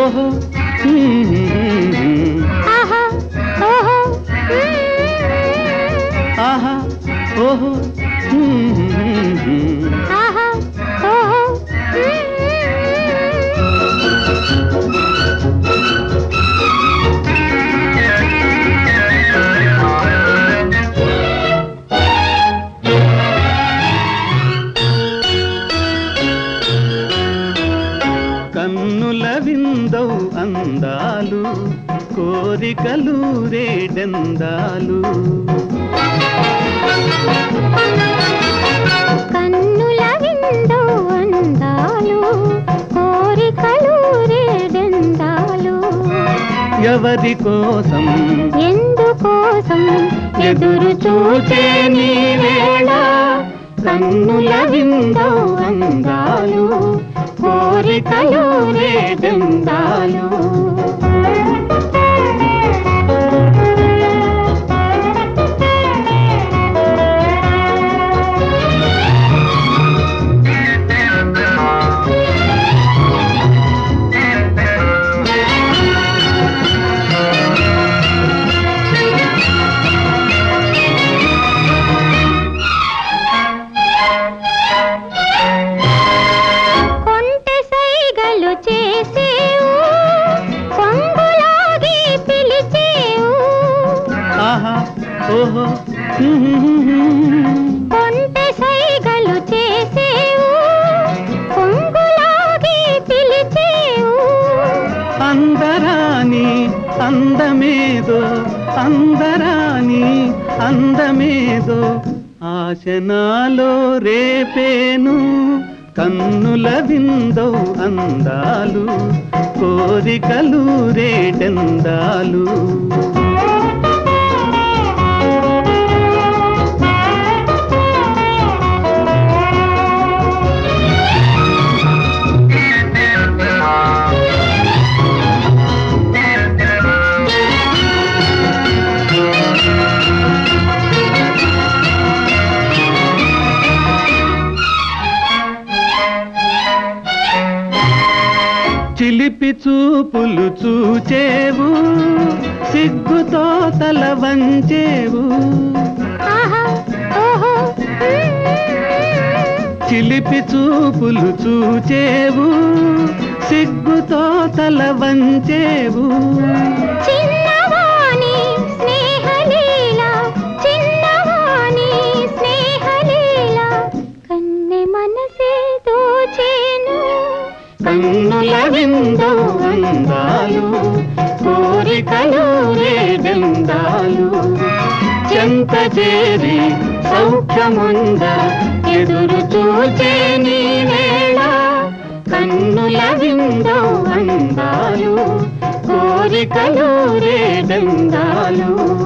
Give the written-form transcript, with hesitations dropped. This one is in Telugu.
ఓహో ఆహా ఓహో ఆహా ఓహో ఆహా ఓహో కన్నుల విందౌ అందాలు కోరికలు రేడెందాలు కన్నుల విందో అందాలు కోరికలు రేడెందాలు ఎవరి కోసం ఎందుకోసం ఎదురు చూచే నీ వేళ కన్నుల విందౌ అందాలు కోరికలు రేడెందాలు చేసేవు పొంగులాగి పిలిచేవు ఆహా ఓహో కొంటె సైగలు చేసేవు పొంగులాగి పిలిచేవు అందరాని అందమేదో అందరాని అందమేదో ఆశనాలో రేపేను కన్నుల విందౌ అందాలు కోరికలు రేటెందాలు చిలిపి చూపులు చూచేవు సిగ్గుతో తల వంచేవు ఆహా ఓహో చిలిపి చూపులు చూచేవు సిగ్గుతో తల వంచేవు చిన్నవాని స్నేహలీల చిన్నవాని స్నేహలీల కన్నె మనసే దోచేను కన్నుల విందౌ అందాలు కోరికలు రేడెందాలు చెంత చేరి సౌఖ్యముంద ఎదురు చూచే నీ వేళ కన్నుల విందౌ అందాలు కోరికలు రేడెందాలు